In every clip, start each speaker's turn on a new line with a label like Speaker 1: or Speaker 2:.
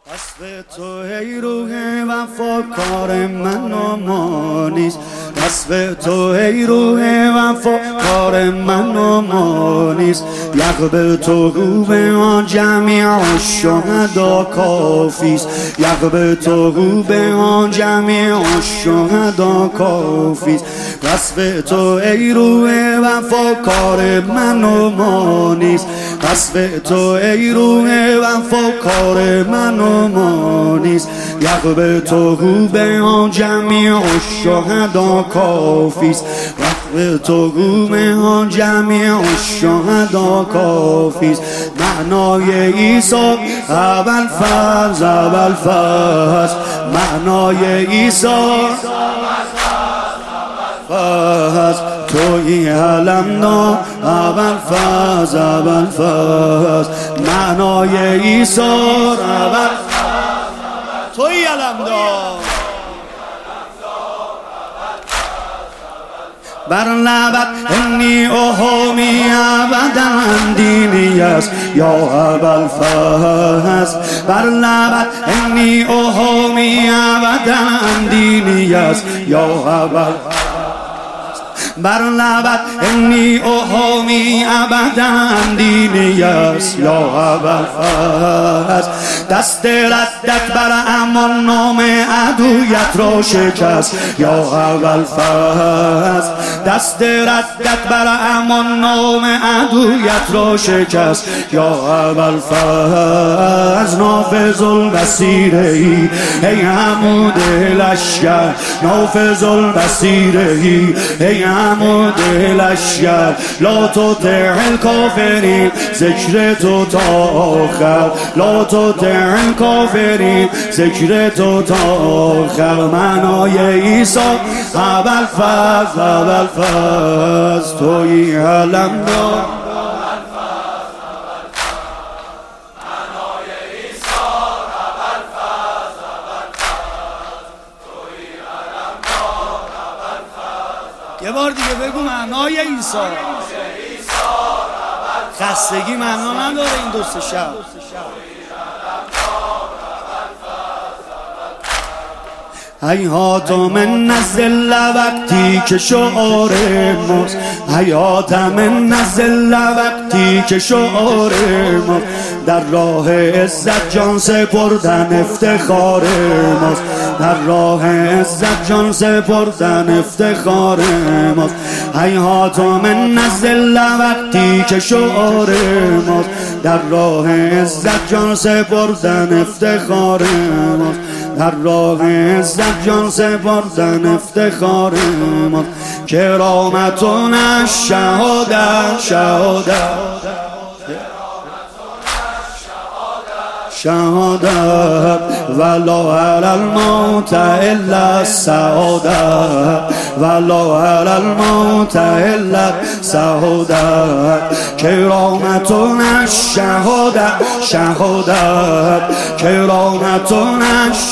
Speaker 1: وصف تو ای روح وفا کار من و ما نیست. وصف تو ای روح وفا کار من و ما نیست. یقب تو به آن جمیع الشهدا کافیست. یقب تو به آن جمیع الشهدا کافیست. وصف تو ای روح وفا کار من و ما نیست. وصف تو ای روح وفا کار من و ما نیست. یقب تو به آن جمیع الشهدا کافیست. وصف تو به آن جمیع الشهدا کافیست. معنای عیسی اول فاز معنای عیسی فاز توی علمنا اول فاز معنای عیسی اول توی علمنا بر لبت انی احامی ابدا دینی است یا ابوالفضل. بر لبت انی احامی ابدا دینی است یا ابوالفضل. بر لبت انی احامی ابدا دینی است یا ابوالفضل. دست ردت بر امان نام عدویت را شکست یا ابوالفضل. دست ردت بر امان نام عدویت را شکست یا ابوالفضل. نافذ البصیره ای عمود لشکر، نافذ البصیره ای عمود لشکر. لا تطع الکافرین ذکر تو تا آخر، لا تطع الکافرین ذکر تو تا آخر. معنای عیسی ابوالفضل توی علمنا یه بار دیگه بگو معنای عیسی. خستگی معنا نداره این دوست شب. حیات من نزل وقتی که شعار ماست، حیات من نزل وقتی که شعار ماست. در راه عزت جان سپردن افتخار ماست، در راه عزت جان سپردن افتخار ماست. حیات من نزل وقتی که شعار ماست، در راه عزت جان سپردن افتخار ماست. در راه عزت جان سپردن افتخار ماست. کرامتون الشهادت شهادت ولا علی الموت الا السعادت، ولا علی الموت الا السعادت. کرامتون الشهادت کرامتون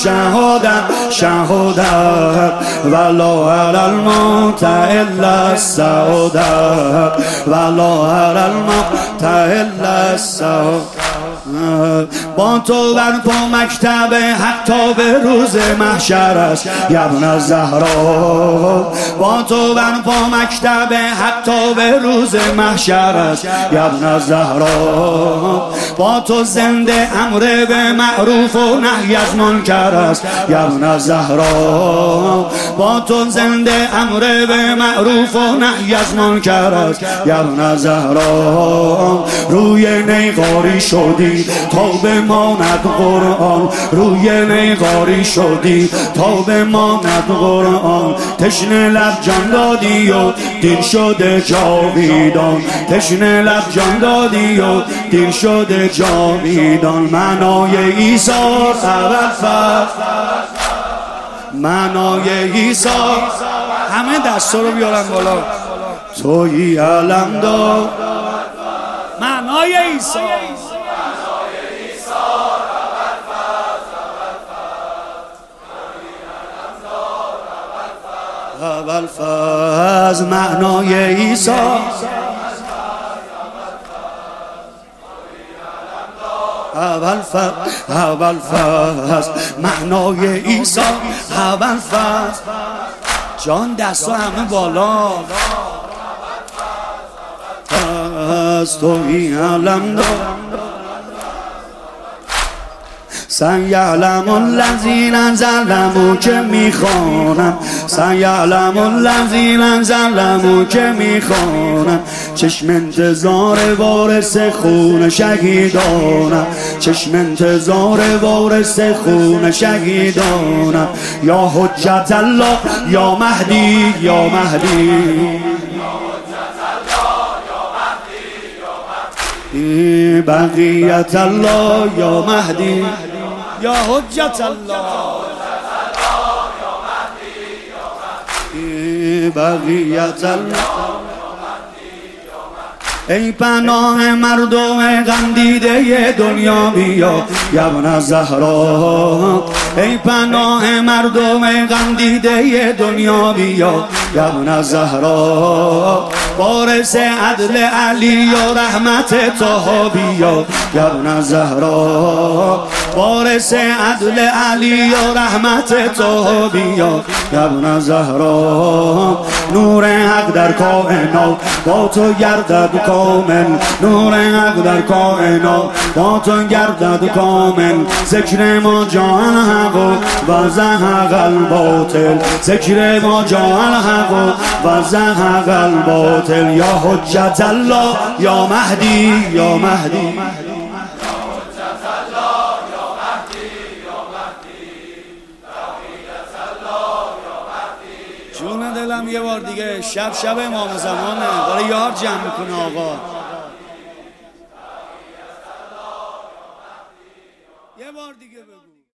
Speaker 1: الشهادت ولا علی الموت الا السعادت، ولا علی الموت الا السعادت. با تو برپا مکتب حق تا به روز محشر است ابن زهرا. با تو برپا مکتب حق تا به روز محشر است ابن زهرا. با تو زنده امر به معروف و نهی از منکر است ابن زهرا. با تو زنده امر به معروف و نهی از منکر است ابن زهرا. روی نیقاری شدی تا بماند قرآن، روی نیقاری شدی تا بماند قرآن. تشنه لب جان دادی و دین شده جاویدان، تشنه لب جان دادی و دین شده جاویدان. معنای عیسی ابوالفضل، معنای عیسی. همه دستا رو بیارن بالا. توی علمدار معنای عیسی. ابوالفضل معنای عیسی. ابوالفضل معنای عیسی ابوالفضل جان دستا همه بالا از تو این علم دار سیعلم الذین ظلموا که میخوانم سیعلم الذین ظلموا که میخوانم چشم انتظار وارث خون شهیدانم چشم انتظار وارث خون شهیدانم یا حجت الله یا مهدی یا مهدی بقیت الله یا مهدی یا حجت الله بقیت الله ای پناه مردم غم دیده دنیا بیا ابن زهرا ای پناه مردم غم دیده دنیا بیا ابن زهرا وارث عدل علی و رحمت طه بیا ابن زهرا وارث عدل علی و رحمت طه بیا ابن زهرا نور حق در کائنات با تو گردد کامل نور حق در کائنات با تو گردد کامل ذکر ما جان حق و زهق الباطل ذکر ما جان حق و زهق الباطل یا حجت الله یا مهدی یا مهدی جون دلم یه بار دیگه شب امام زمانه داره یار جمع میکنه آقا یه بار دیگه بگو